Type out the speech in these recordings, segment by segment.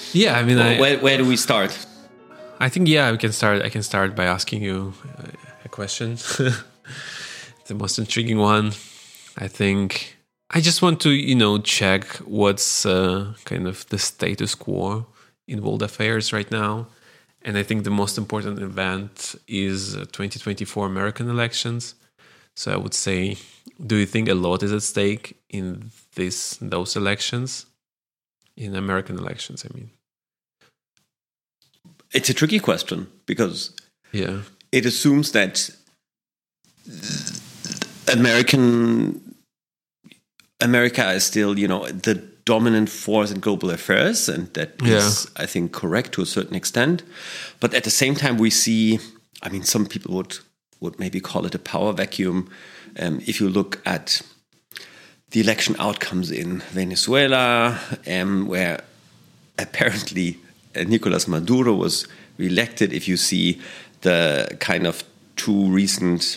Yeah, I mean, Where do we start? I think we can start. I can start by asking you a question, the most intriguing one. I think I just want to check what's kind of the status quo in world affairs right now, and I think the most important event is 2024 American elections. So I would say, do you think a lot is at stake in those elections, in American elections? I mean. It's a tricky question because it assumes that America is still, the dominant force in global affairs, and that is, I think, correct to a certain extent. But at the same time, we see, I mean, some people would maybe call it a power vacuum. If you look at the election outcomes in Venezuela, where apparently Nicolas Maduro was reelected, if you see the kind of two recent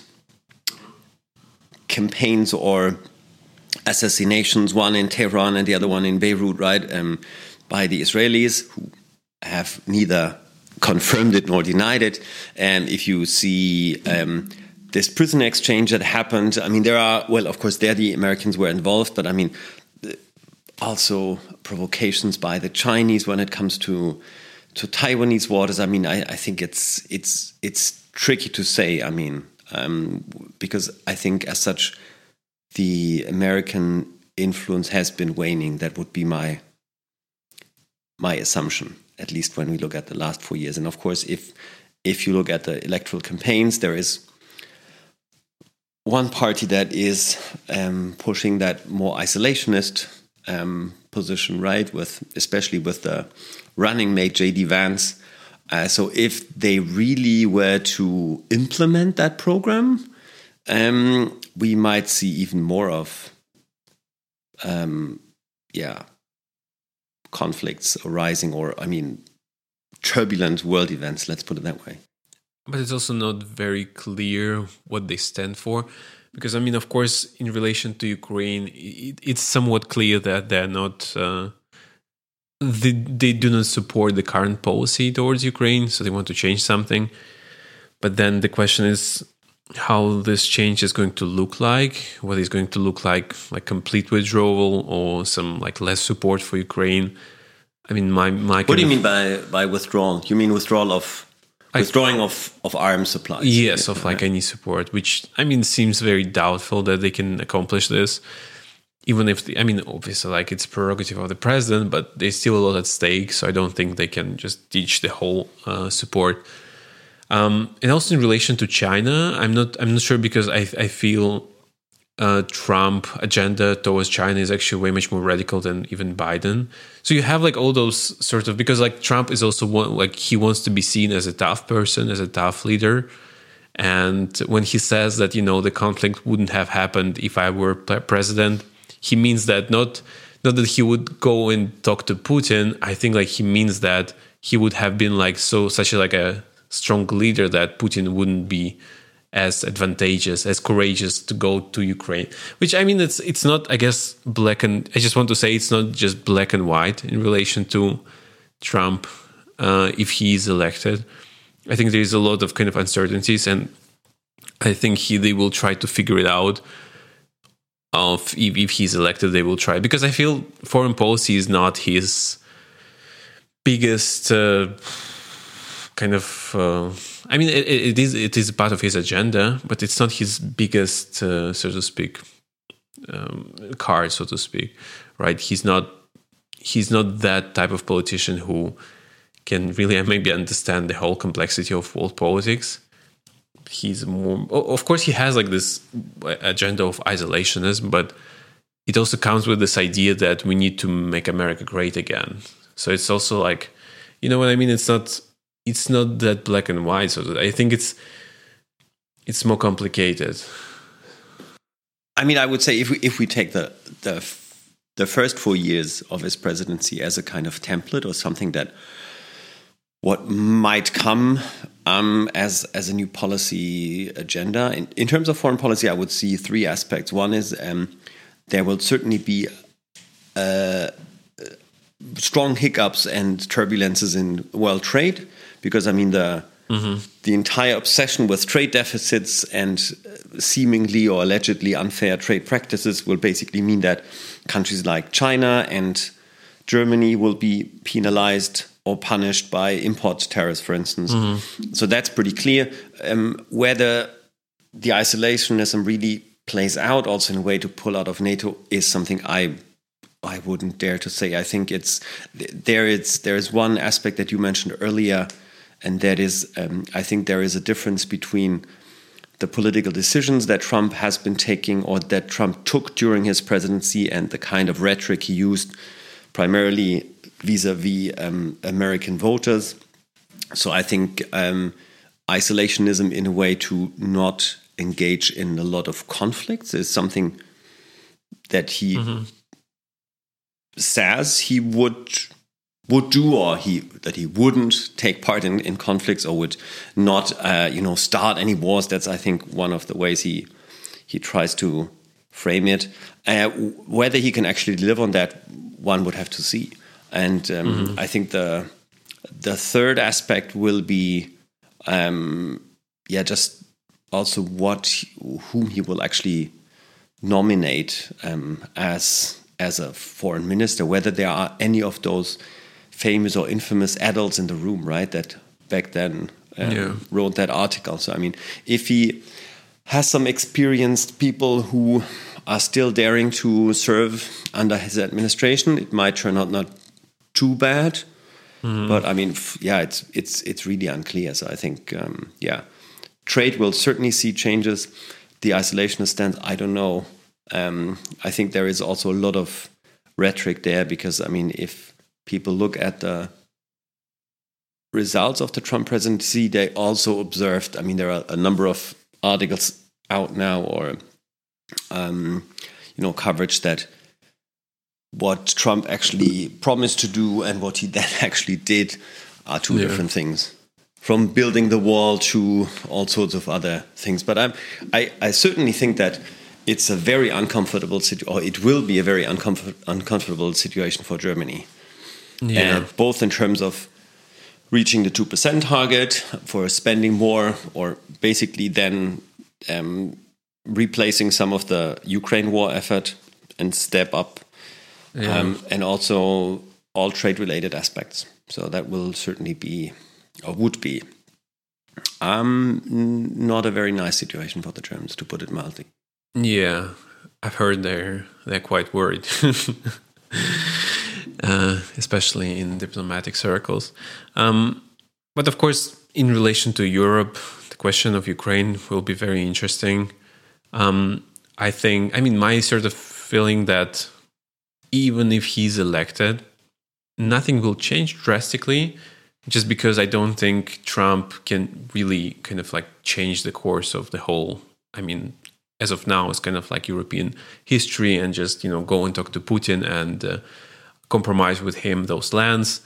campaigns or assassinations, one in Tehran and the other one in Beirut, right, by the Israelis, who have neither confirmed it nor denied it. And if you see this prisoner exchange that happened, I mean, of course, the Americans were involved, but I mean, also provocations by the Chinese when it comes to Taiwanese waters. I mean, I think it's tricky to say. I mean, because I think as such, the American influence has been waning. That would be my assumption, at least when we look at the last 4 years. And of course, if you look at the electoral campaigns, there is one party that is pushing that more isolationist position, right? Especially with the running mate J.D. Vance. So if they really were to implement that program, we might see even more of conflicts arising, or I mean, turbulent world events. Let's put it that way. But it's also not very clear what they stand for. Because, I mean, of course, in relation to Ukraine, it's somewhat clear that they're not... They do not support the current policy towards Ukraine, so they want to change something. But then the question is how this change is going to look like, whether it's going to look like complete withdrawal or some less support for Ukraine. I mean, my what do you mean by withdrawal? You mean withdrawal of... Withdrawing of arms supplies. Yes, of any support, which, I mean, seems very doubtful that they can accomplish this. Even if, obviously, it's prerogative of the president, but there's still a lot at stake, so I don't think they can just ditch the whole support. And also in relation to China, I'm not sure, because I feel Trump agenda towards China is actually way much more radical than even Biden. So you have all those sort of, because Trump is also he wants to be seen as a tough person, as a tough leader. And when he says that, the conflict wouldn't have happened if I were president, he means that not that he would go and talk to Putin. I think he means that he would have been such a strong leader that Putin wouldn't be as advantageous, as courageous to go to Ukraine. Which, I mean, it's not, I guess, black and... I just want to say it's not just black and white in relation to Trump if he is elected. I think there is a lot of kind of uncertainties, and I think they will try to figure it out. If he's elected, they will try. Because I feel foreign policy is not his biggest kind of... I mean, it is part of his agenda, but it's not his biggest, so to speak, card, so to speak, right? He's not that type of politician who can really maybe understand the whole complexity of world politics. He's more, of course, he has this agenda of isolationism, but it also comes with this idea that we need to make America great again. So it's also you know what I mean? It's not that black and white. So I think it's more complicated. I mean, I would say if we take the first 4 years of his presidency as a kind of template or something that what might come as a new policy agenda. In terms of foreign policy, I would see three aspects. One is there will certainly be strong hiccups and turbulences in world trade, because I mean the entire obsession with trade deficits and seemingly or allegedly unfair trade practices will basically mean that countries like China and Germany will be penalized or punished by import tariffs, for instance. So that's pretty clear. Whether the isolationism really plays out also in a way to pull out of NATO is something I wouldn't dare to say. I think there is one aspect that you mentioned earlier, and that is I think there is a difference between the political decisions that Trump has been taking or that Trump took during his presidency and the kind of rhetoric he used primarily vis-a-vis American voters. So I think isolationism in a way to not engage in a lot of conflicts is something that he says he would do, or that he wouldn't take part in conflicts or would not start any wars. That's, I think, one of the ways he tries to frame it. Whether he can actually deliver on that, one would have to see. And I think the third aspect will be just also whom he will actually nominate as a foreign minister, whether there are any of those famous or infamous adults in the room, right, that back then wrote that article. So, I mean, if he has some experienced people who are still daring to serve under his administration, it might turn out not too bad. But, I mean, it's really unclear. So I think, trade will certainly see changes. The isolationist stance, I don't know. I think there is also a lot of rhetoric there because, I mean, if people look at the results of the Trump presidency, they also observed, I mean, there are a number of articles out now or, coverage that what Trump actually promised to do and what he then actually did are two different things. From building the wall to all sorts of other things. But I certainly think that it's a very uncomfortable situation, or it will be a very uncomfortable situation for Germany. Both in terms of reaching the 2% target, for spending more, or basically then replacing some of the Ukraine war effort and step up, and also all trade-related aspects. So that will certainly be, or would be, not a very nice situation for the Germans, to put it mildly. Yeah, I've heard they're quite worried, especially in diplomatic circles. But of course, in relation to Europe, the question of Ukraine will be very interesting. My sort of feeling that even if he's elected, nothing will change drastically, just because I don't think Trump can really kind of like change the course of the whole, as of now, it's kind of like European history and just, go and talk to Putin and compromise with him those lands.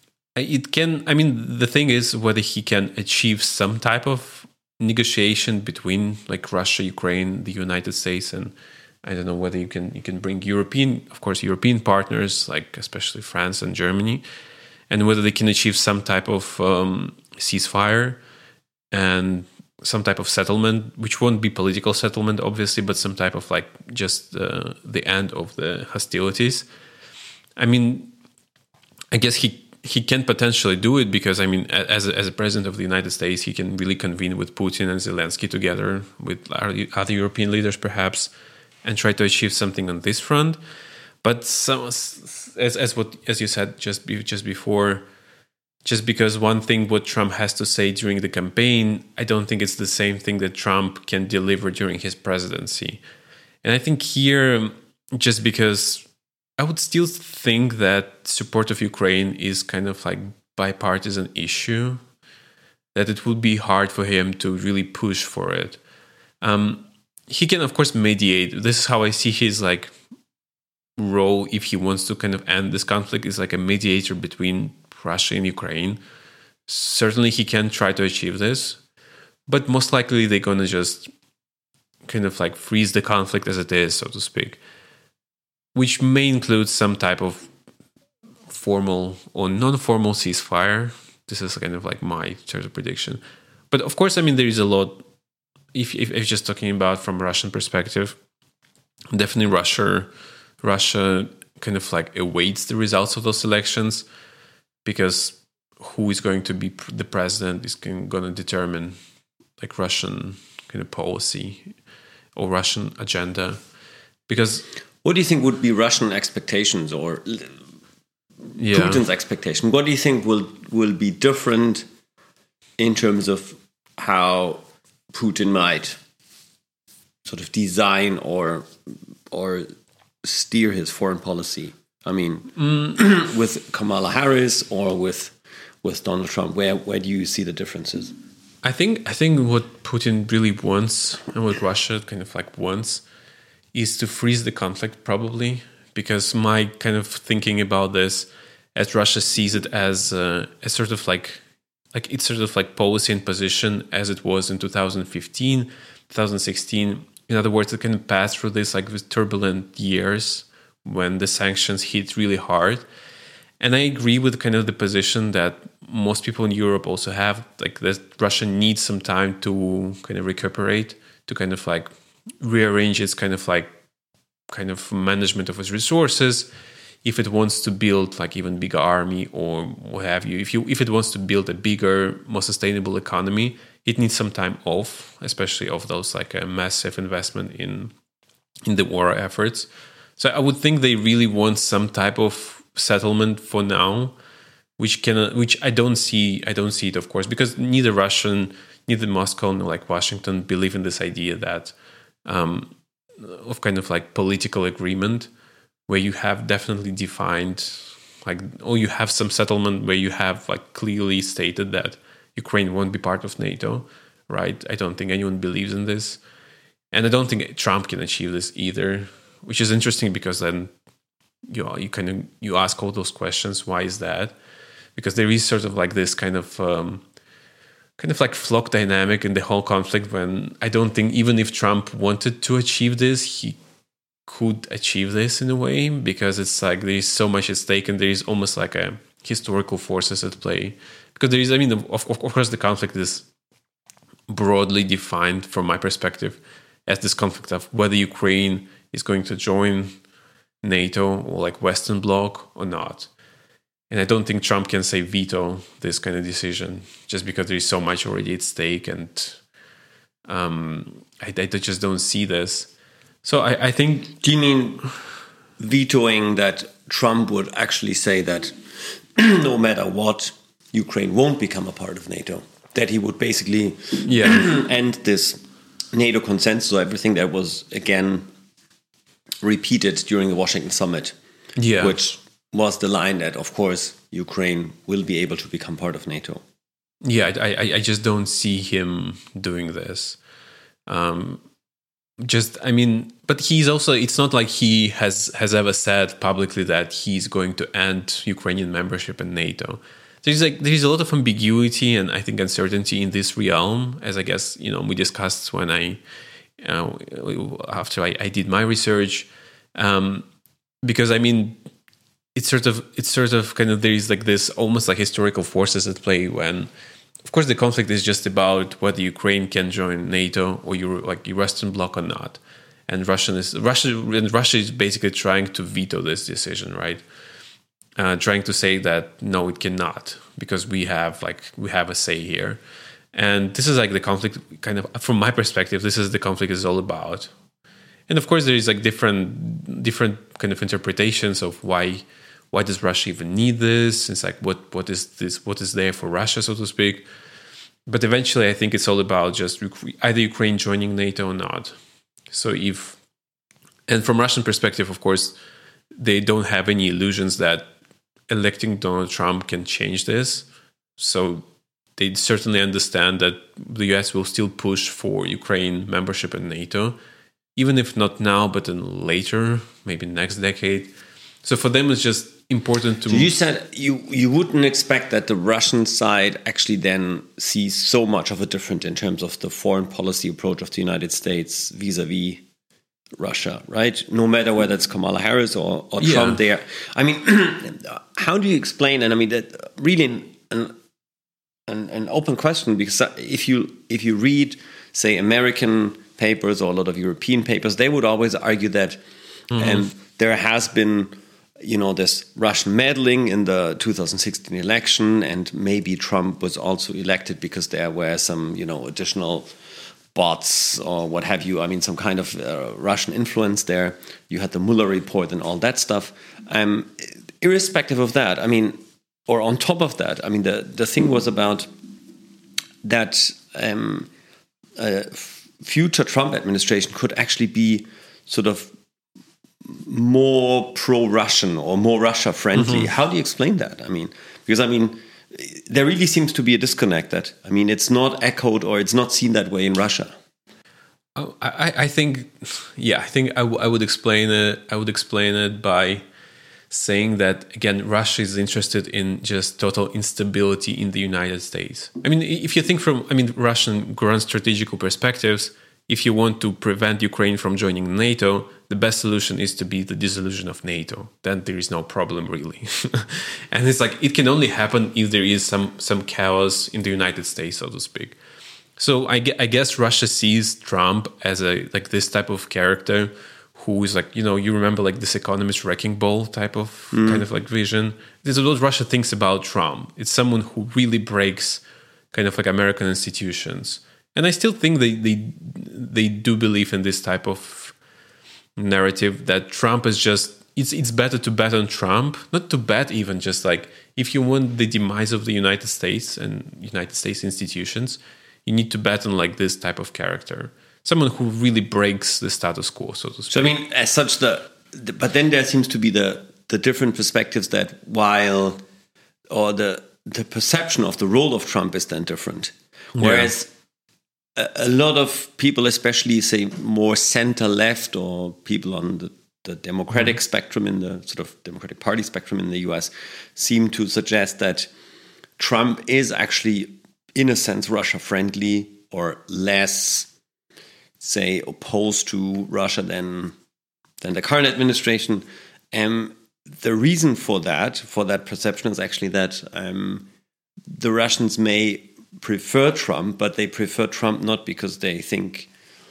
The thing is whether he can achieve some type of negotiation between like Russia, Ukraine, the United States, and I don't know whether you can bring European partners, like especially France and Germany, and whether they can achieve some type of ceasefire and some type of settlement, which won't be political settlement, obviously, but some type of like just the end of the hostilities. I guess he can potentially do it because, as a president of the United States, he can really convene with Putin and Zelensky together with other European leaders, perhaps, and try to achieve something on this front. But as you said just before, just because one thing what Trump has to say during the campaign, I don't think it's the same thing that Trump can deliver during his presidency. And I think here, just because I would still think that support of Ukraine is kind of like bipartisan issue, that it would be hard for him to really push for it. He can, of course, mediate. This is how I see his like role if he wants to kind of end this conflict, is like a mediator between Russia and Ukraine. Certainly he can try to achieve this, but most likely they're going to just kind of like freeze the conflict as it is, so to speak, which may include some type of formal or non-formal ceasefire. This is kind of like my sort of prediction. But of course, I mean, there is a lot. If just talking about from Russian perspective, definitely Russia kind of like awaits the results of those elections, because who is going to be the president is going to determine like Russian kind of policy or Russian agenda. Because what do you think would be Russian expectations or Putin's expectation? What do you think will be different in terms of how Putin might sort of design or steer his foreign policy? I mean, with Kamala Harris or with Donald Trump, where do you see the differences? I think what Putin really wants and what Russia kind of like wants is to freeze the conflict, probably, because my kind of thinking about this, as Russia sees it as a sort of like it's sort of like policy and position as it was in 2015, 2016. In other words, it can pass through this like with turbulent years when the sanctions hit really hard. And I agree with kind of the position that most people in Europe also have, like that Russia needs some time to kind of recuperate, to kind of like rearrange its kind of management of its resources. If it wants to build like even bigger army or what have you, if it wants to build a bigger, more sustainable economy, it needs some time off, especially of those like a massive investment in the war efforts. So I would think they really want some type of settlement for now, which I don't see it, of course, because neither Moscow nor like Washington believe in this idea that of kind of like political agreement where you have definitely defined like, or you have some settlement where you have like clearly stated that Ukraine won't be part of NATO, right? I don't think anyone believes in this, and I don't think Trump can achieve this either, which is interesting because then you ask all those questions. Why is that? Because there is sort of like this kind of like flock dynamic in the whole conflict, when I don't think even if Trump wanted to achieve this, he could achieve this in a way, because it's like there is so much at stake and there is almost like a historical forces at play. Because there is, I mean, of course, the conflict is broadly defined from my perspective as this conflict of whether Ukraine is going to join NATO or like Western Bloc or not. And I don't think Trump can say veto this kind of decision just because there is so much already at stake, and I just don't see this. So I think... Do you mean vetoing that Trump would actually say that no matter what, Ukraine won't become a part of NATO? That he would basically end this NATO consensus, so everything that was, again, repeated during the Washington summit, which was the line that, of course, Ukraine will be able to become part of NATO. Yeah, I just don't see him doing this. But he's also, it's not like he has ever said publicly that he's going to end Ukrainian membership in NATO. There's a lot of ambiguity and I think uncertainty in this realm, as I guess, we discussed when after I did my research, because I mean, it's sort of kind of, there is like this almost like historical forces at play when, of course, the conflict is just about whether Ukraine can join NATO or like Western Bloc or not, and Russia is basically trying to veto this decision, right? Trying to say that no, it cannot, because we have a say here, and this is like the conflict. Kind of from my perspective, this is the conflict is all about, and of course there is like different kind of interpretations of why does Russia even need this? It's like what is this? What is there for Russia, so to speak? But eventually, I think it's all about just either Ukraine joining NATO or not. So and from Russian perspective, of course, they don't have any illusions that electing Donald Trump can change this. So they certainly understand that the US will still push for Ukraine membership in NATO, even if not now, but then later, maybe next decade. So for them, it's just important to... So you said you wouldn't expect that the Russian side actually then sees so much of a difference in terms of the foreign policy approach of the United States vis-a-vis Russia, right? No matter whether it's Kamala Harris or Yeah. Trump there. I mean, how do you explain, and I mean, that really an open question, because if you read, say, American papers or a lot of European papers, they would always argue that there has been, this Russian meddling in the 2016 election, and maybe Trump was also elected because there were some, additional bots or what have you. I mean, some kind of Russian influence there. You had the Mueller report and all that stuff. Irrespective of that, I mean, or on top of that, I mean, the thing was about that future Trump administration could actually be sort of more pro-Russian or more Russia-friendly. How do you explain that? I mean, because there really seems to be a disconnect that, it's not echoed or it's not seen that way in Russia. Oh, I think I would explain it. I would explain it by saying that, again, Russia is interested in just total instability in the United States. I mean, if you think from, Russian grand strategical perspectives, if you want to prevent Ukraine from joining NATO, the best solution is to be the dissolution of NATO. Then there is no problem, really. And it's like, it can only happen if there is some chaos in the United States, so to speak. So I guess Russia sees Trump as this type of character who is like, you remember like this Economist wrecking ball type of kind of like vision. This is what Russia thinks about Trump. It's someone who really breaks kind of like American institutions. And I still think they do believe in this type of narrative that Trump is just, it's better to bet on Trump, not to bet even, just like, if you want the demise of the United States and United States institutions, you need to bet on like this type of character. Someone who really breaks the status quo, so to speak. So as such, but then there seems to be the different perspectives that the perception of the role of Trump is then different. Whereas a lot of people, especially say more center left or people on the Democratic spectrum, in the sort of Democratic Party spectrum in the US, seem to suggest that Trump is actually, in a sense, Russia friendly or less, say, opposed to Russia than the current administration. The reason for that perception is actually that the Russians may prefer Trump, but they prefer Trump not because they think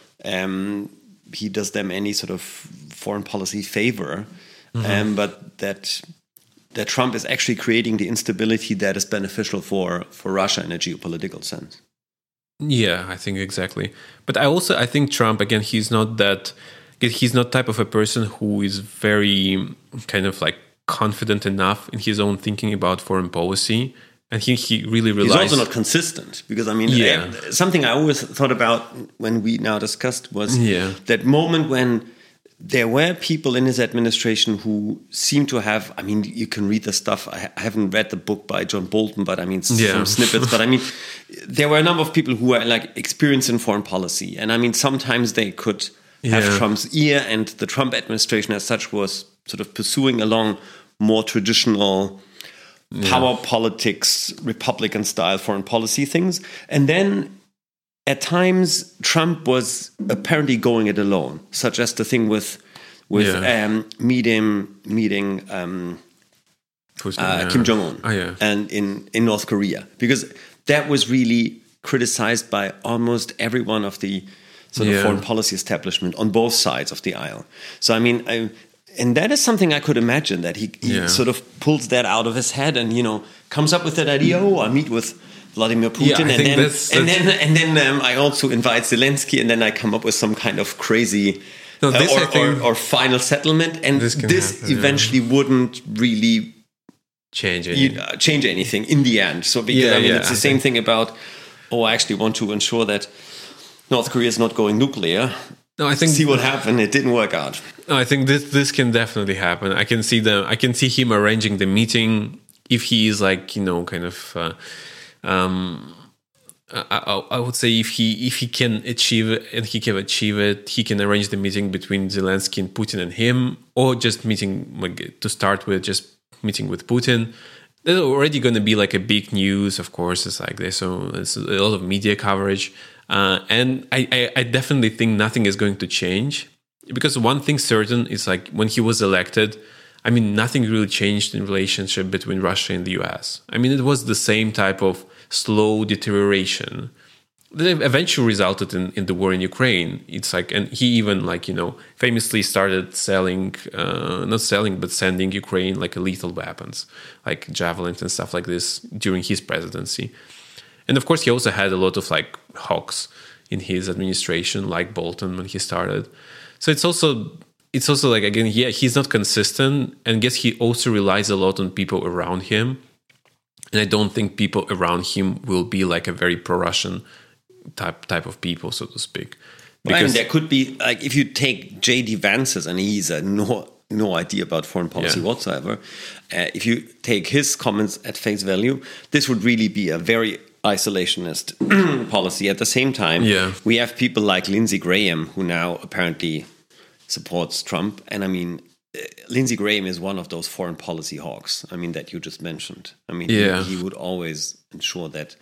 he does them any sort of foreign policy favor, but that Trump is actually creating the instability that is beneficial for Russia in a geopolitical sense. Yeah, I think exactly. But I think Trump, again, he's not type of a person who is very kind of like confident enough in his own thinking about foreign policy. And he really relies... He's also not consistent, because something I always thought about when we now discussed was that moment when there were people in his administration who seemed to have, you can read the stuff. I haven't read the book by John Bolton, but some snippets. But there were a number of people who were like experienced in foreign policy. And sometimes they could have Trump's ear, and the Trump administration as such was sort of pursuing along more traditional power politics, Republican style foreign policy things. And then at times Trump was apparently going it alone, such as the thing with meeting Kim Jong-un and in North Korea, because that was really criticized by almost every one of the sort of foreign policy establishment on both sides of the aisle. So and that is something I could imagine, that he sort of pulls that out of his head and comes up with that idea. Oh, I meet with Vladimir Putin, and then I also invite Zelensky, and then I come up with some kind of crazy or final settlement, and this eventually wouldn't really change anything in the end. So because it's the same thing about, I actually want to ensure that North Korea is not going nuclear. No, I think see what happened. It didn't work out. No, I think this can definitely happen. I can see him arranging the meeting if he is like kind of. I would say if he can achieve it, and he can achieve it, he can arrange the meeting between Zelensky and Putin and him, or just meeting to start with, just meeting with Putin. There's already going to be like a big news, of course. It's like this, so it's a lot of media coverage. And I definitely think nothing is going to change because one thing certain is like when he was elected, I mean, nothing really changed in relationship between Russia and the US. I mean, it was the same type of slow deterioration that eventually resulted in the war in Ukraine. It's like, and he even like, famously started selling, not selling, but sending Ukraine like lethal weapons, like javelins and stuff like this during his presidency. And of course, he also had a lot of like hawks in his administration, like Bolton when he started. So it's also like, again, yeah, he's not consistent, and I guess he also relies a lot on people around him. And I don't think people around him will be like a very pro-Russian type of people, so to speak. Because I mean, there could be, like, if you take J.D. Vance's, and he's no idea about foreign policy whatsoever, if you take his comments at face value, this would really be a very isolationist policy. At the same time, we have people like Lindsey Graham, who now apparently supports Trump. And I mean, Lindsey Graham is one of those foreign policy hawks, I mean, that you just mentioned. I mean, he would always ensure that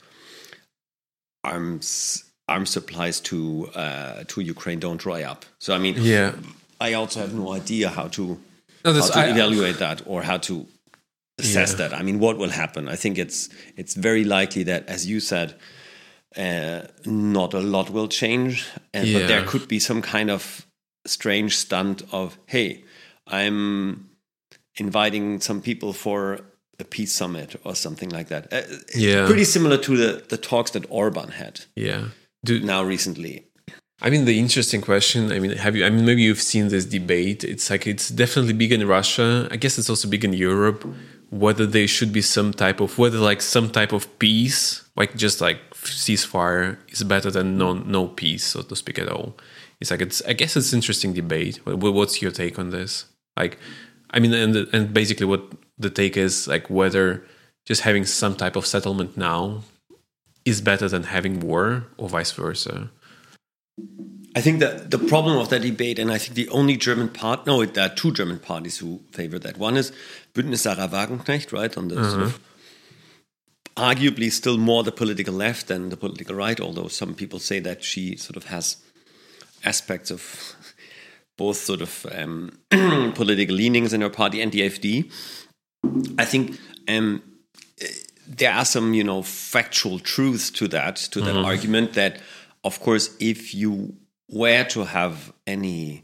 arms supplies to Ukraine don't dry up. So I mean, I also have no idea how to evaluate that or how to assess that. I mean, what will happen? I think it's very likely that, as you said, not a lot will change, but there could be some kind of strange stunt of, hey, I'm inviting some people for a peace summit or something like that. Pretty similar to the talks that Orban had. Now recently. I mean, the interesting question. I mean, maybe you've seen this debate. It's like it's definitely big in Russia. I guess it's also big in Europe. Whether there should be some type of peace, like just like ceasefire, is better than no peace, so to speak, at all. It's like I guess it's an interesting debate. What's your take on this? Like, I mean, and basically what the take is, like, whether just having some type of settlement now is better than having war, or vice versa. I think that the problem of that debate, and I think the only German part, no, there are two German parties who favor that. One is Bündnis Sarah Wagenknecht, right, on the sort of arguably still more the political left than the political right, although some people say that she sort of has aspects of both sort of political leanings in her party, and the AfD. I think there are some, factual truths to that argument that, of course, if you were to have any,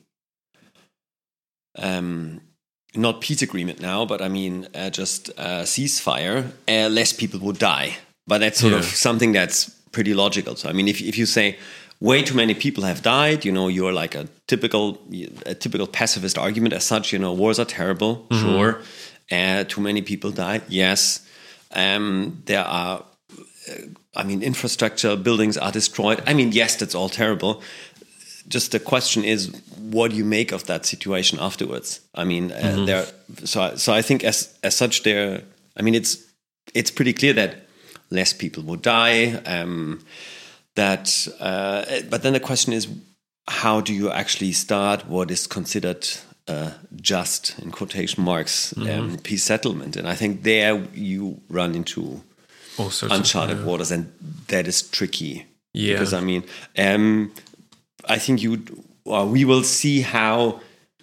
not peace agreement now, but I mean, just ceasefire, less people would die. But that's sort of something that's pretty logical. So, I mean, if you say way too many people have died, you're like a typical pacifist argument as such, wars are terrible, sure. Too many people die, yes. There are, infrastructure, buildings are destroyed. I mean, yes, that's all terrible. Just the question is, what do you make of that situation afterwards? I mean, so I think as such, it's pretty clear that less people would die. But then the question is, how do you actually start what is considered just, in quotation marks, peace settlement? And I think there you run into uncharted waters, and that is tricky. Because I mean, I think we will see how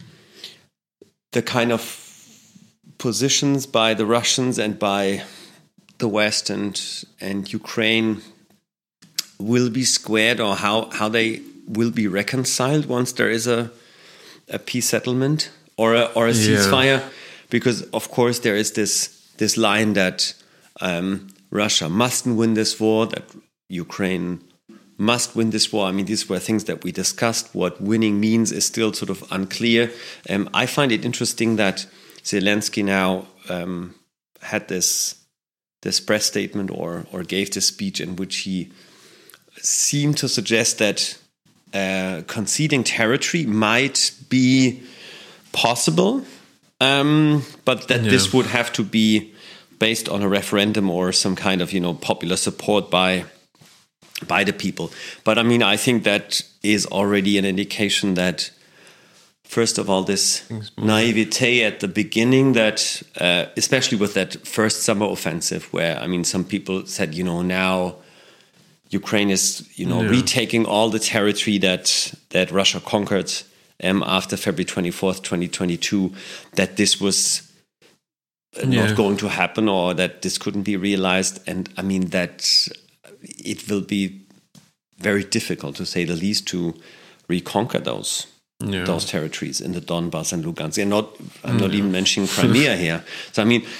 the kind of positions by the Russians and by the West and Ukraine will be squared, or how they will be reconciled once there is a peace settlement or a ceasefire. Because of course there is this line that Russia mustn't win this war, that Ukraine must win this war. I mean, these were things that we discussed. What winning means is still sort of unclear. I find it interesting that Zelensky now had this press statement or gave this speech in which he seemed to suggest that conceding territory might be possible, but that this would have to be based on a referendum or some kind of popular support by the people. But I mean, I think that is already an indication that, first of all, this naivete at the beginning, that especially with that first summer offensive, where I mean, some people said, now Ukraine is retaking all the territory that Russia conquered after February 24th, 2022, that this was not going to happen, or that this couldn't be realized. And I mean, that it will be very difficult, to say the least, to reconquer those territories in the Donbass and Lugansk. And I'm not even mentioning Crimea here. So I mean,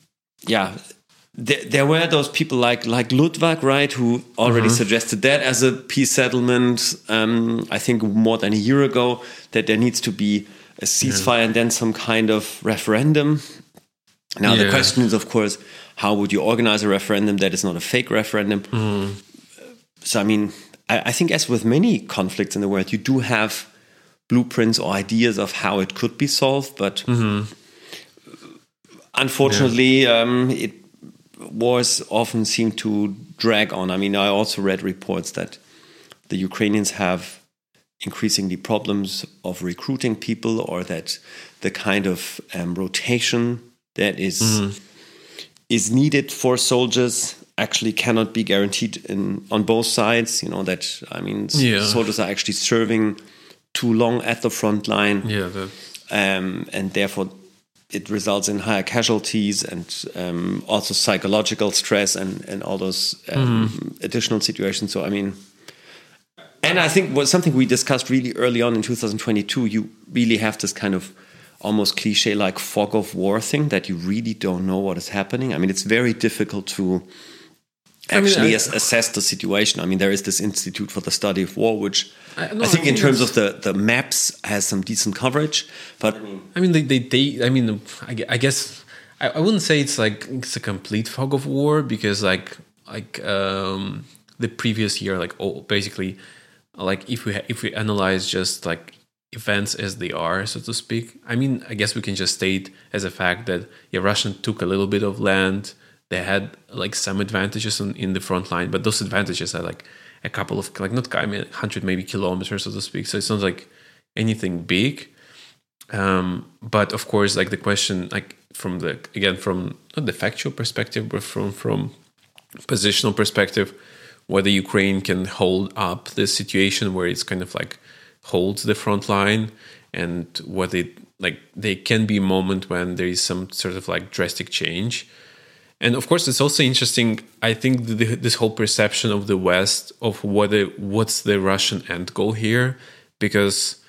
there were those people like Ludwig, right, who already suggested that as a peace settlement. I think more than a year ago, that there needs to be a ceasefire and then some kind of referendum. Now the question is, of course, how would you organize a referendum that is not a fake referendum? So I mean, I think as with many conflicts in the world, you do have blueprints or ideas of how it could be solved, but unfortunately, it wars often seem to drag on. I mean, I also read reports that the Ukrainians have increasingly problems of recruiting people, or that the kind of rotation that is needed for soldiers actually cannot be guaranteed on both sides. You know, that, I mean, soldiers are actually serving too long at the front line. And therefore it results in higher casualties and also psychological stress and all those additional situations. So, I mean, and I think was something we discussed really early on in 2022, you really have this kind of almost cliche like fog of war thing, that you really don't know what is happening. I mean, it's very difficult to actually assess the situation. I mean, there is this Institute for the Study of War, which I think in terms of the maps has some decent coverage. But I mean, I guess I wouldn't say it's a complete fog of war, because the previous year, basically, if we analyze just like events as they are, so to speak, I mean, I guess we can just state as a fact that Russia took a little bit of land. They had some advantages in the front line, but those advantages are a couple of not 100 maybe kilometers, so to speak. So it's not like anything big. But of course, the question, from not the factual perspective, but from positional perspective, whether Ukraine can hold up the situation where it's kind of holds the front line, and whether there can be a moment when there is some sort of drastic change. And of course, it's also interesting, I think, this whole perception of the West of what's the Russian end goal here, because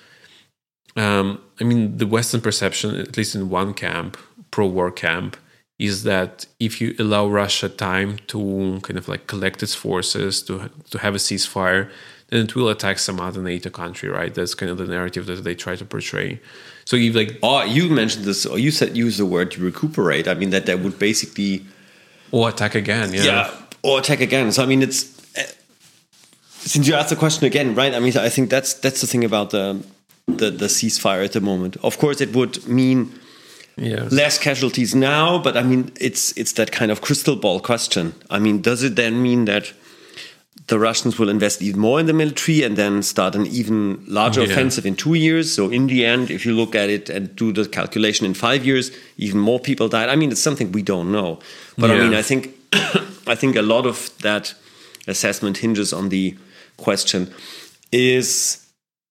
the Western perception, at least in one camp, pro-war camp, is that if you allow Russia time to kind of collect its forces, to have a ceasefire, then it will attack some other NATO country, right? That's kind of the narrative that they try to portray. So you you mentioned this, or you use the word recuperate. I mean, that would basically... Or attack again, or attack again. So I mean, it's since you asked the question again, right? I mean, I think that's the thing about the ceasefire at the moment. Of course, it would mean less casualties now, but I mean, it's that kind of crystal ball question. I mean, does it then mean that the Russians will invest even more in the military and then start an even larger offensive in 2 years? So in the end, if you look at it and do the calculation in 5 years, even more people died. I mean, it's something we don't know. But I mean, I think a lot of that assessment hinges on the question: is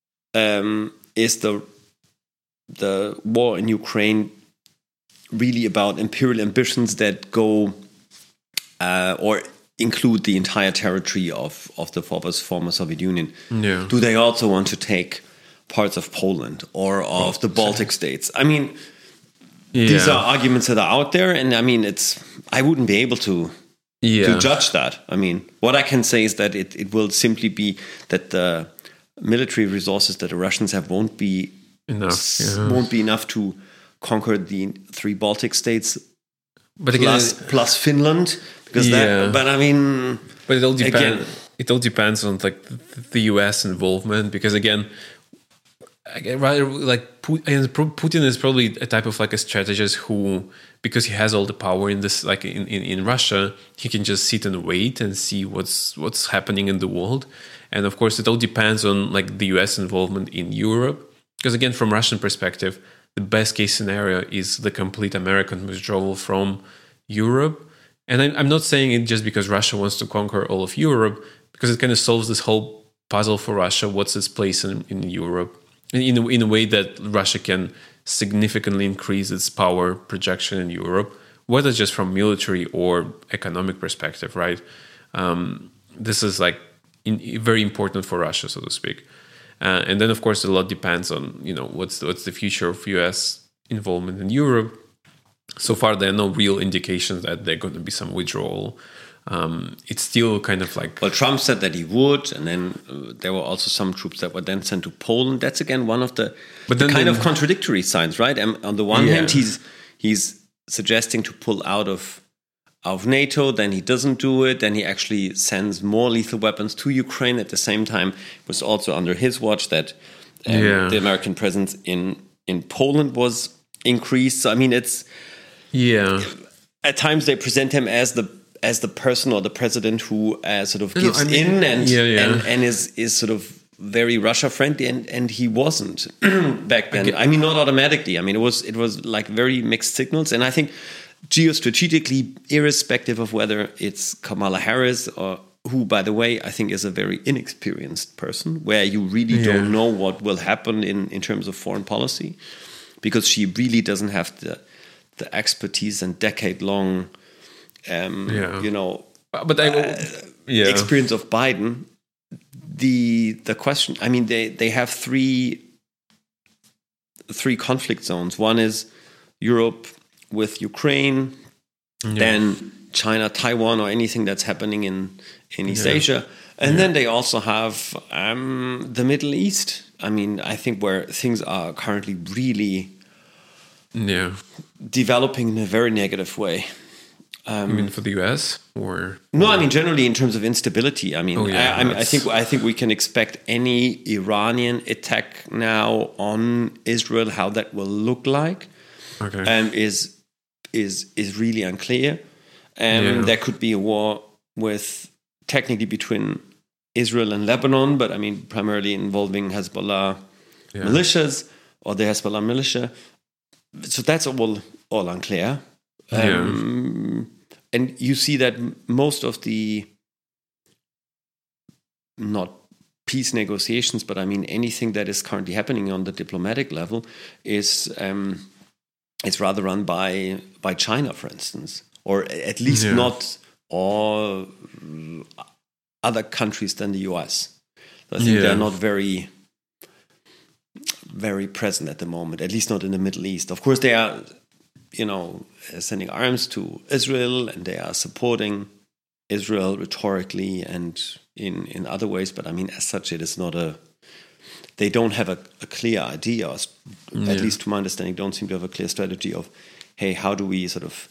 the war in Ukraine really about imperial ambitions that go or include the entire territory of the former Soviet Union? Do they also want to take parts of Poland or of the Baltic states? I mean, these are arguments that are out there, and I mean, I wouldn't be able to judge that. I mean, what I can say is that it will simply be that the military resources that the Russians have won't be enough to conquer the 3 Baltic states, but again, plus Finland. Because but it all depends. Again, it all depends on the U.S. involvement. Because again, Putin is probably a type of a strategist who, because he has all the power in this, in Russia, he can just sit and wait and see what's happening in the world. And of course, it all depends on the U.S. involvement in Europe. Because again, from Russian perspective, the best case scenario is the complete American withdrawal from Europe. And I'm not saying it just because Russia wants to conquer all of Europe, because it kind of solves this whole puzzle for Russia. What's its place in Europe? in a way that Russia can significantly increase its power projection in Europe, whether just from military or economic perspective, right? This is like very important for Russia, so to speak. And then, of course, a lot depends on, you know, what's the future of U.S. involvement in Europe. So far, there are no real indications that there's going to be some withdrawal. It's still kind of like... Well, Trump said that he would, and then there were also some troops that were then sent to Poland. That's, again, one of the kind of contradictory signs, right? And on the one hand, he's suggesting to pull out of NATO, then he doesn't do it, then he actually sends more lethal weapons to Ukraine. At the same time, it was also under his watch that the American presence in Poland was increased. So, I mean, it's... Yeah. At times they present him as the person or the president who sort of gives in and is sort of very Russia friendly, and he wasn't back then. I mean, not automatically. I mean, it was like very mixed signals, and I think geostrategically, irrespective of whether it's Kamala Harris or who, by the way, I think is a very inexperienced person, where you really don't know what will happen in terms of foreign policy, because she really doesn't have the expertise and decade-long, you know, experience of Biden. The question, I mean, they have three conflict zones. One is Europe with Ukraine, then China, Taiwan, or anything that's happening in East Asia. And then they also have the Middle East. I mean, I think where things are currently really developing in a very negative way. I mean, for the US or no? I mean, generally in terms of instability. I mean, I think we can expect any Iranian attack now on Israel, how that will look like, is really unclear. There could be a war technically between Israel and Lebanon, but I mean primarily involving Hezbollah militias or the Hezbollah militia. So that's all unclear. And you see that most of the, not peace negotiations, but I mean anything that is currently happening on the diplomatic level is rather run by China, for instance, or at least not all other countries than the US. So I think they're not very, very present at the moment, at least not in the Middle East. Of course, they are, you know, sending arms to Israel, and they are supporting Israel rhetorically and in other ways. But I mean, as such, it is not they don't have a clear idea, or at least to my understanding, don't seem to have a clear strategy of, hey, how do we sort of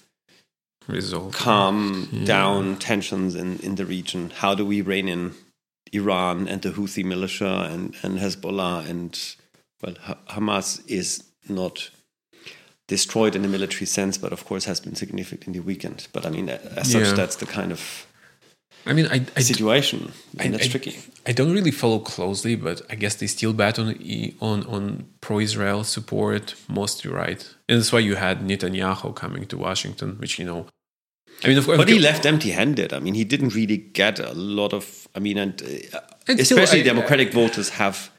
calm down tensions in the region? How do we rein in Iran and the Houthi militia and Hezbollah? And, well, Hamas is not destroyed in a military sense, but of course has been significantly weakened. But I mean, as such, that's the kind of situation, and that's tricky. I don't really follow closely, but I guess they still bet on pro-Israel support mostly, right? And that's why you had Netanyahu coming to Washington, which, you know, I mean, of course, but he left empty-handed. I mean, he didn't really get a lot of. I mean, and especially Democratic voters have.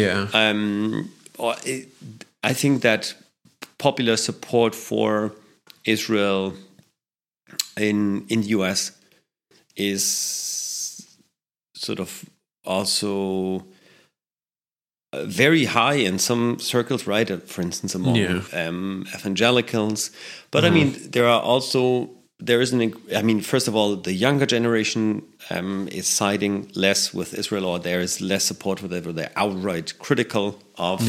I think that popular support for Israel in the US is sort of also very high in some circles, right? For instance, among evangelicals. But I mean, first of all, the younger generation is siding less with Israel, or there is less support for that, or they're outright critical of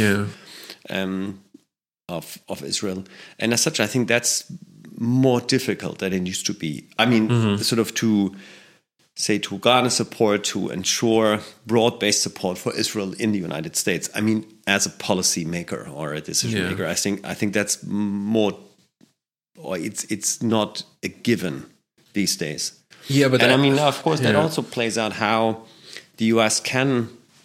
Israel. And as such, I think that's more difficult than it used to be. I mean, sort of to garner support, to ensure broad-based support for Israel in the United States. I mean, as a policy maker or a decision maker, I think that's more, or it's not a given these days. Yeah, but I mean, of course, that also plays out how the US can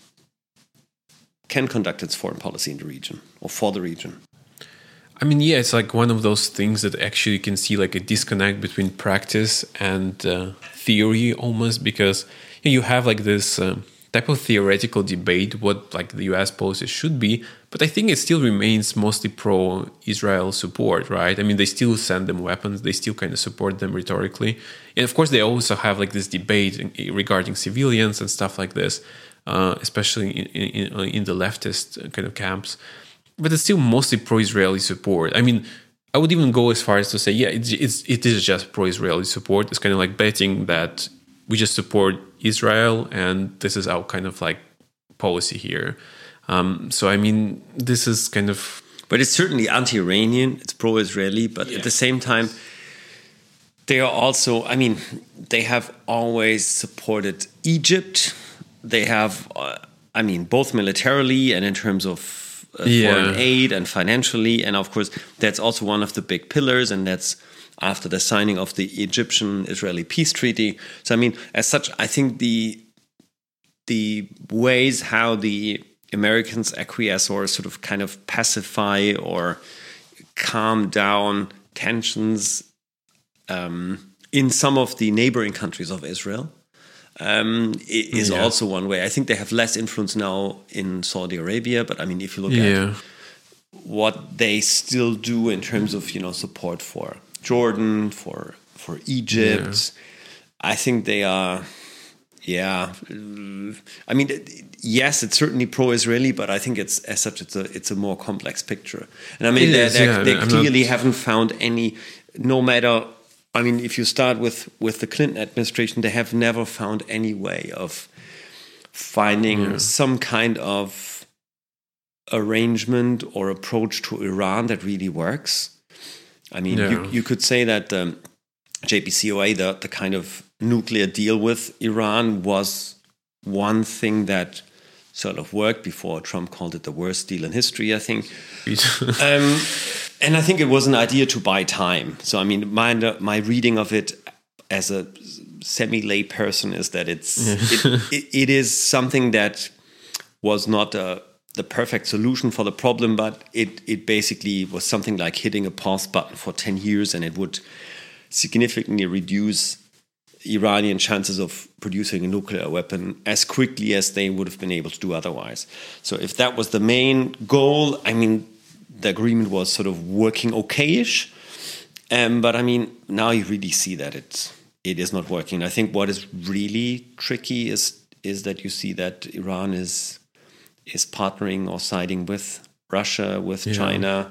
conduct its foreign policy in the region or for the region. I mean, it's like one of those things that actually can see like a disconnect between practice and theory almost, because you have like this type of theoretical debate what like the US policy should be, but I think it still remains mostly pro-Israel support, right? I mean, they still send them weapons, they still kind of support them rhetorically, and of course they also have like this debate regarding civilians and stuff like this, especially in the leftist kind of camps, but it's still mostly pro-Israeli support. I mean, I would even go as far as to say, yeah, it is just pro-Israeli support. It's kind of like betting that we just support Israel, and this is our kind of like policy here. So, I mean, this is kind of... But it's certainly anti-Iranian, it's pro-Israeli, but at the same time, they are also, I mean, they have always supported Egypt. They have, I mean, both militarily and in terms of foreign aid and financially. And of course, that's also one of the big pillars, and that's after the signing of the Egyptian-Israeli peace treaty. So, I mean, as such, I think the ways how the Americans acquiesce or sort of kind of pacify or calm down tensions in some of the neighboring countries of Israel is also one way. I think they have less influence now in Saudi Arabia, but I mean, if you look at what they still do in terms of, you know, support for Jordan, for Egypt, I think they are, I mean, yes, it's certainly pro-Israeli, but I think it's as such it's a more complex picture. And I mean, they clearly haven't found any, no matter. I mean, if you start with the Clinton administration, they have never found any way of finding some kind of arrangement or approach to Iran that really works. I mean, you could say that JCPOA, the kind of nuclear deal with Iran, was one thing that sort of worked before Trump called it the worst deal in history, I think. And I think it was an idea to buy time. So, I mean, my reading of it as a semi-lay person is that it is something that was not the perfect solution for the problem, but it basically was something like hitting a pause button for 10 years, and it would significantly reduce Iranian chances of producing a nuclear weapon as quickly as they would have been able to do otherwise. So if that was the main goal, I mean, the agreement was sort of working okay-ish. But I mean, now you really see that it is not working. I think what is really tricky is that you see that Iran is partnering or siding with Russia, with China,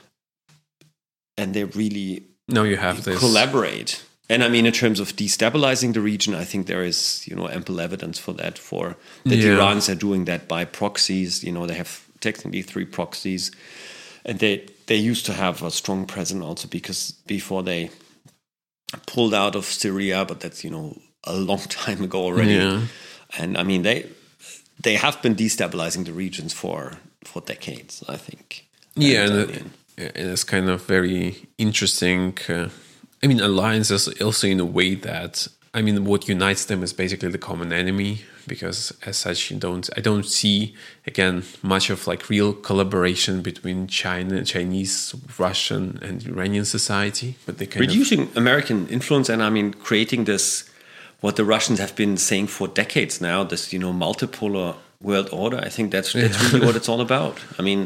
and they really now you have this collaborate. And I mean, in terms of destabilizing the region, I think there is, you know, ample evidence for that. For that, Iranians are doing that by proxies. You know, they have technically 3 proxies, and they used to have a strong presence also because before they pulled out of Syria, but that's, you know, a long time ago already. Yeah. And I mean, they have been destabilizing the regions for decades, I think. And it's kind of very interesting. I mean, alliances also in a way that, I mean, what unites them is basically the common enemy, because as such, I don't see, again, much of like real collaboration between Chinese, Russian, and Iranian society. But they kind reducing American influence, and I mean, creating this, what the Russians have been saying for decades now, this, you know, multipolar world order. I think that's really what it's all about. I mean,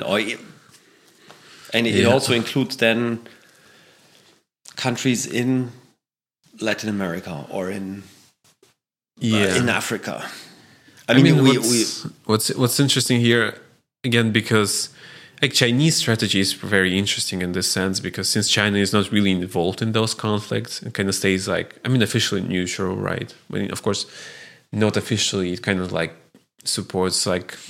and it also includes then countries in Latin America or in Africa. I mean what's interesting here, again, because like Chinese strategy is very interesting in this sense, because since China is not really involved in those conflicts, it kind of stays like, I mean, officially neutral, right? I mean, of course, not officially, it kind of like supports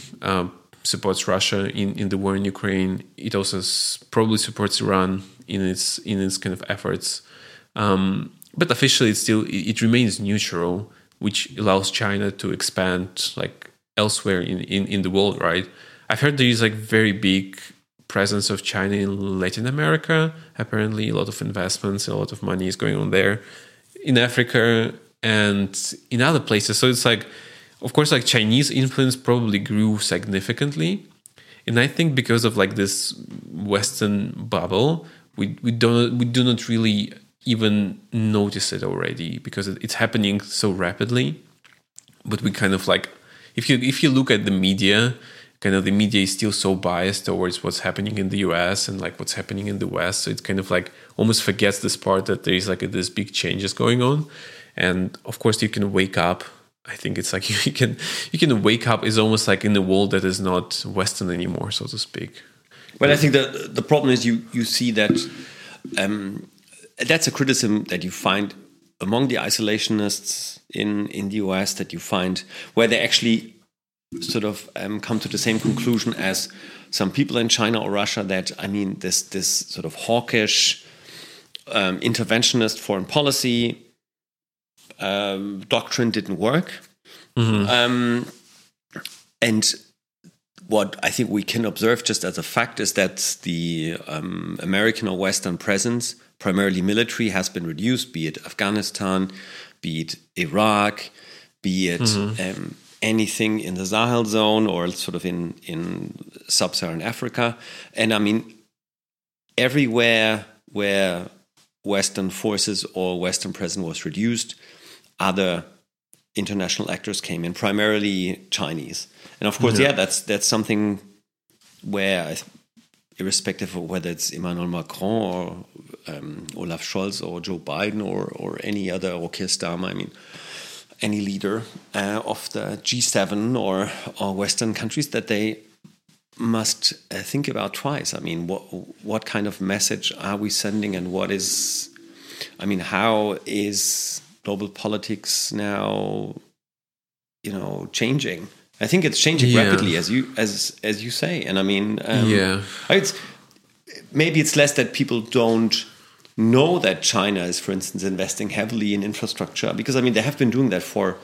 Russia in the war in Ukraine. It also probably supports Iran in its kind of efforts. But officially, it remains neutral, which allows China to expand like elsewhere in the world, right? I've heard there is like very big presence of China in Latin America. Apparently, a lot of investments, a lot of money is going on there, in Africa and in other places. So it's like, of course, like Chinese influence probably grew significantly, and I think because of like this Western bubble, we do not really even notice it already, because it's happening so rapidly. But we kind of like, if you look at the media, kind of the media is still so biased towards what's happening in the US and like what's happening in the West. So it kind of like almost forgets this part that there is like this big changes going on. And of course you can wake up. I think it's like you can wake up is almost like in a world that is not Western anymore, so to speak. Well, I think the problem is you see that that's a criticism that you find among the isolationists in the US, that you find where they actually sort of come to the same conclusion as some people in China or Russia, that I mean this sort of hawkish interventionist foreign policy doctrine didn't work. And what I think we can observe just as a fact is that the American or Western presence, primarily military, has been reduced, be it Afghanistan, be it Iraq, be it anything in the Sahel zone or sort of in sub-Saharan Africa. And I mean, everywhere where Western forces or Western presence was reduced, other international actors came in, primarily Chinese. And of course, that's something where, irrespective of whether it's Emmanuel Macron or Olaf Scholz or Joe Biden or any other, or Keir Starmer, I mean, any leader of the G7 or Western countries, that they must think about twice. I mean, what kind of message are we sending, and how is global politics now, changing? I think it's changing rapidly, as you say, and I mean, maybe it's less that people don't know that China is, for instance, investing heavily in infrastructure, because I mean they have been doing that for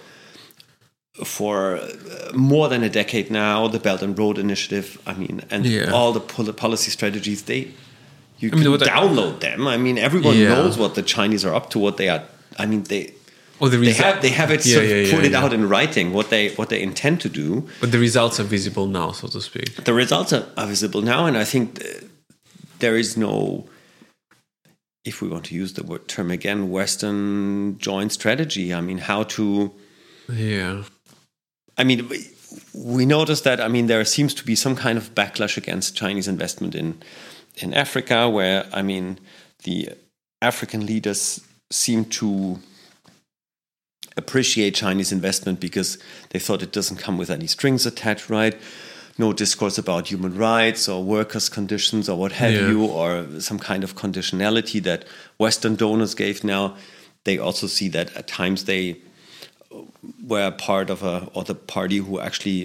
more than a decade now. The Belt and Road Initiative, I mean, and all the policy strategies, you can download them. I mean, everyone knows what the Chinese are up to, what they are. I mean, they have it put it out in writing what they intend to do. But the results are visible now, so to speak. The results are visible now, and I think there is no, if we want to use the word term again, Western joint strategy. I mean, how to. Yeah. I mean, we noticed that. I mean, there seems to be some kind of backlash against Chinese investment in Africa, where I mean, the African leaders seem to appreciate Chinese investment because they thought it doesn't come with any strings attached, right? No discourse about human rights or workers' conditions or what have you, or some kind of conditionality that Western donors gave. Now they also see that at times they were part of the party who actually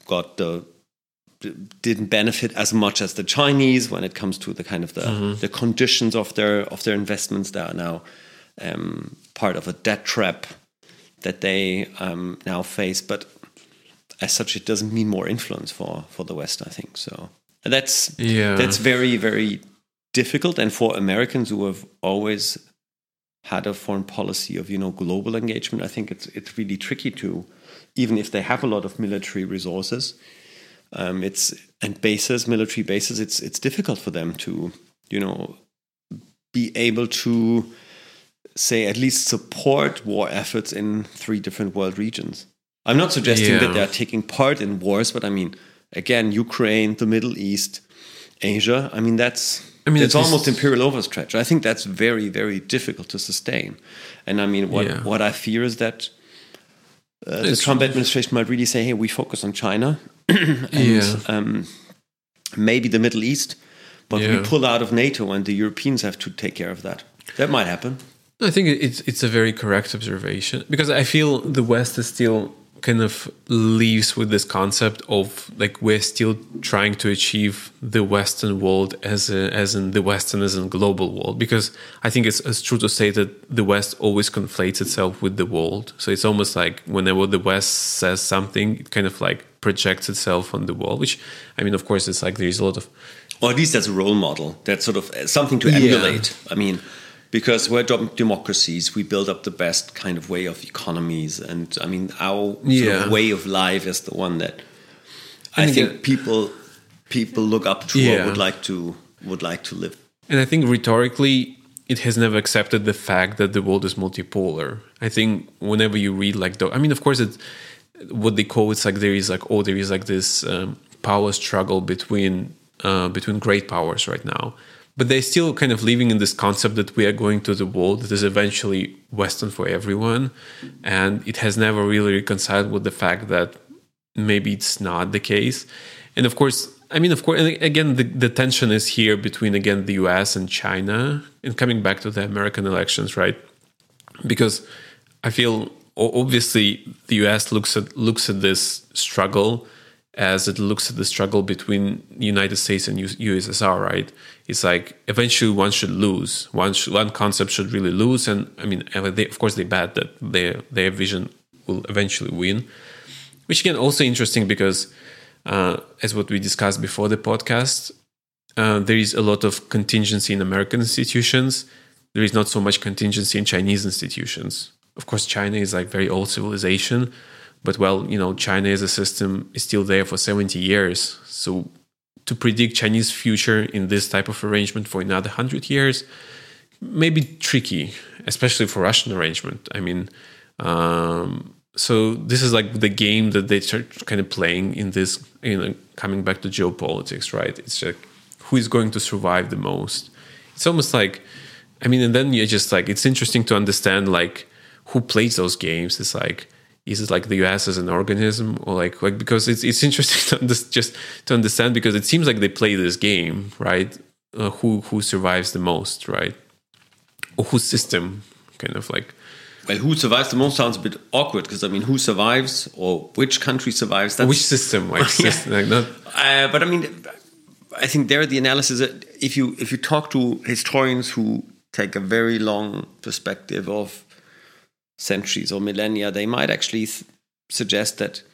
didn't benefit as much as the Chinese when it comes to the kind of the conditions of their investments. They are now part of a debt trap that they now face, but as such, it doesn't mean more influence for the West, I think. So that's very, very difficult. And for Americans who have always had a foreign policy of global engagement, I think it's really tricky to, even if they have a lot of military resources, military bases, it's difficult for them to be able to say at least support war efforts in 3 different world regions. I'm not suggesting that they're taking part in wars, but I mean, again, Ukraine, the Middle East, Asia. I mean, it's almost imperial overstretch. I think that's very, very difficult to sustain. And I mean, what I fear is that the Trump administration might really say, "Hey, we focus on China and maybe the Middle East, but we pull out of NATO, and the Europeans have to take care of that." That might happen. I think it's a very correct observation, because I feel the West is still kind of leaves with this concept of like we're still trying to achieve the Western world as in the Western as in global world, because I think it's true to say that the West always conflates itself with the world. So it's almost like whenever the West says something, it kind of like projects itself on the world, which I mean, of course, it's like there's a lot of, or at least as a role model, that's sort of something to emulate. I mean, because we're democracies, we build up the best kind of way of economies, and I mean our sort of way of life is the one that I think people look up to or would like to live. And I think rhetorically, it has never accepted the fact that the world is multipolar. I think whenever you read of course, what they call it's like there is like this power struggle between great powers right now. But they're still kind of living in this concept that we are going to the world that is eventually Western for everyone. And it has never really reconciled with the fact that maybe it's not the case. And of course, and again, the tension is here between, again, the US and China. And coming back to the American elections, right? Because I feel, obviously, the US looks at this struggle as it looks at the struggle between the United States and USSR, right? It's like eventually one should lose. One concept should really lose, and I mean, of course, they bet that their vision will eventually win. Which again, also interesting because, as what we discussed before the podcast, there is a lot of contingency in American institutions. There is not so much contingency in Chinese institutions. Of course, China is like very old civilization. But, well, China as a system is still there for 70 years. So to predict Chinese future in this type of arrangement for another 100 years may be tricky, especially for Russian arrangement. I mean, so this is like the game that they start kind of playing in this, coming back to geopolitics, right? It's like, who is going to survive the most? It's almost like, and then you're just like, it's interesting to understand, like, who plays those games. It's like, is it like the US as an organism, or like because it's interesting to understand because it seems like they play this game, right? Who survives the most, right? Or whose system kind of like. Well, who survives the most sounds a bit awkward because who survives or which country survives? That's, which system, like, system, like not. But I think there the analysis. If you talk to historians who take a very long perspective of centuries or millennia, they might actually suggest that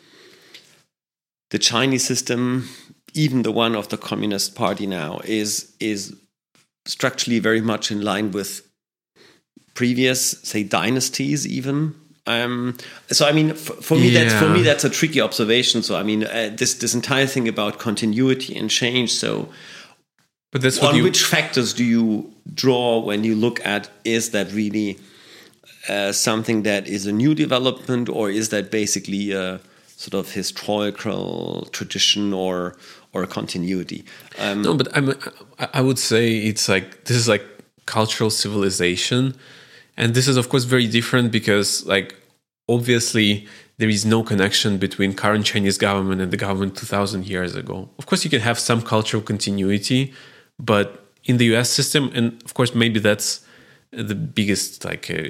the Chinese system, even the one of the Communist Party now, is structurally very much in line with previous, say, dynasties even. For me, that's a tricky observation. So this entire thing about continuity and change. So, but that's which factors do you draw when you look at, is that really something that is a new development, or is that basically a sort of historical tradition or a continuity? No, but I would say it's like, this is like cultural civilization, and this is of course very different because, like, obviously there is no connection between current Chinese government and the government 2,000 years ago. Of course, you can have some cultural continuity, but in the US system, and of course maybe that's the biggest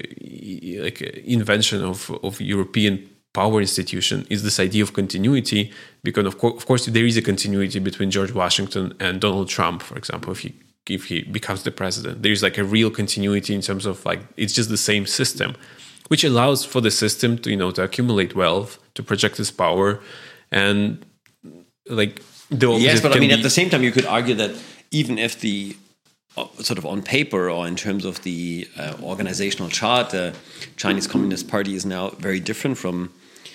invention of European power institution, is this idea of continuity, because of course there is a continuity between George Washington and Donald Trump, for example. If he becomes the president, there's like a real continuity in terms of, like, it's just the same system, which allows for the system to to accumulate wealth, to project its power, and like yes, but at the same time you could argue that even if the sort of on paper or in terms of the organizational chart, the Chinese Communist Party is now very different from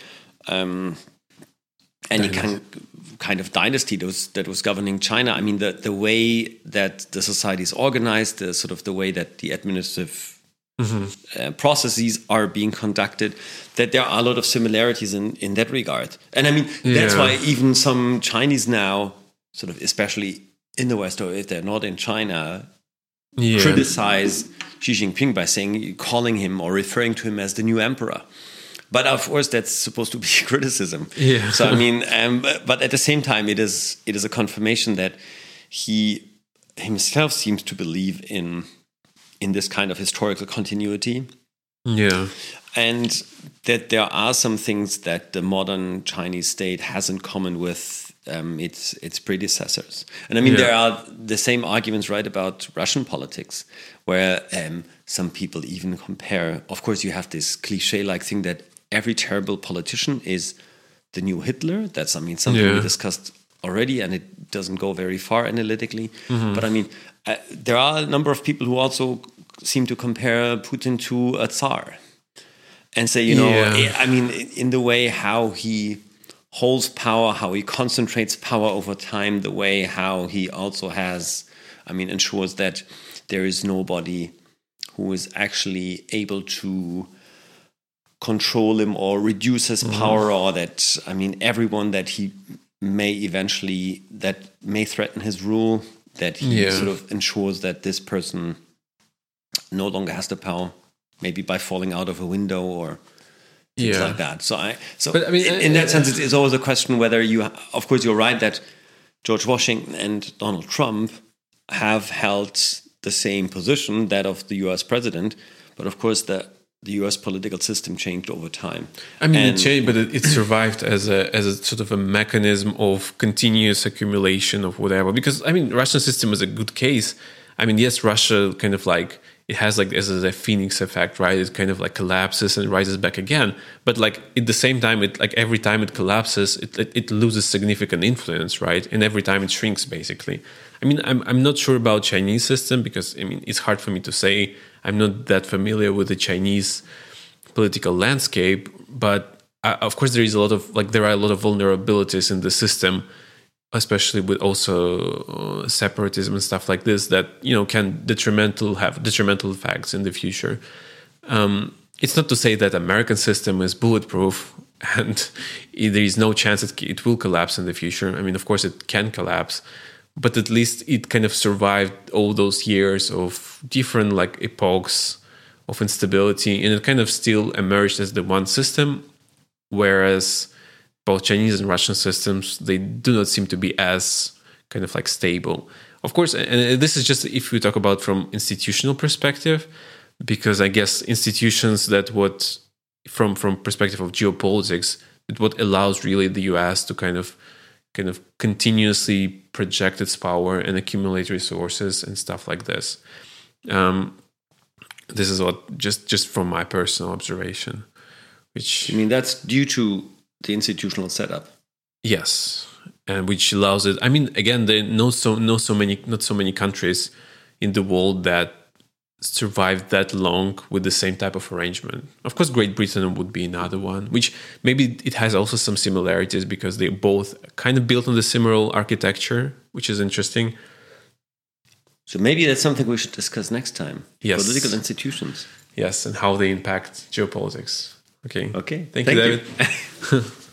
any kind of dynasty that was governing China. The way that the society is organized, the way that the administrative processes are being conducted, that there are a lot of similarities in that regard. And that's why even some Chinese now, sort of especially in the West, or if they're not in China, criticize Xi Jinping by calling him or referring to him as the new emperor. But of course, that's supposed to be criticism. Yeah. So but at the same time, it is a confirmation that he himself seems to believe in this kind of historical continuity. Yeah. And that there are some things that the modern Chinese state has in common with its predecessors. And there are the same arguments, right, about Russian politics, where some people even compare. Of course, you have this cliche-like thing that every terrible politician is the new Hitler. That's, something we discussed already, and it doesn't go very far analytically. Mm-hmm. But there are a number of people who also seem to compare Putin to a Tsar, and say, in the way how he holds power, how he concentrates power over time, the way how he also ensures that there is nobody who is actually able to control him or reduce his power, or that, I mean, everyone that he may threaten his rule, that he sort of ensures that this person no longer has the power, maybe by falling out of a window or things like that. But I mean, in that sense, it's always a question whether of course, you're right that George Washington and Donald Trump have held the same position, that of the US president, but of course the US political system changed over time. I mean, it changed, but it survived as a sort of a mechanism of continuous accumulation of whatever. Because, I mean, Russian system is a good case. I mean, yes, Russia kind of like, it has like as a phoenix effect, right? It kind of like collapses and rises back again. But like at the same time, it like every time it collapses, it loses significant influence, right? And every time it shrinks, basically. I mean, I'm not sure about Chinese system because, I mean, it's hard for me to say. I'm not that familiar with the Chinese political landscape, but of course there are a lot of vulnerabilities in the system, especially with also separatism and stuff like this that, you know, can have detrimental effects in the future. It's not to say that American system is bulletproof and there is no chance it will collapse in the future. I mean, of course it can collapse, but at least it kind of survived all those years of different like epochs of instability, and it kind of still emerged as the one system, whereas both Chinese and Russian systems, they do not seem to be as kind of like stable. Of course, and this is just if we talk about from institutional perspective, because I guess institutions from perspective of geopolitics, it what allows really the US to kind of continuously project its power and accumulate resources and stuff like this. This is what just from my personal observation, which I mean that's due to the institutional setup. Yes, and which allows it. I mean, again, there are not so many countries in the world that survived that long with the same type of arrangement. Of course, Great Britain would be another one, which maybe it has also some similarities because they both kind of built on the similar architecture, which is interesting. So maybe that's something we should discuss next time. Yes. Political institutions. Yes, and how they impact geopolitics. Okay. Okay. Thank you, David.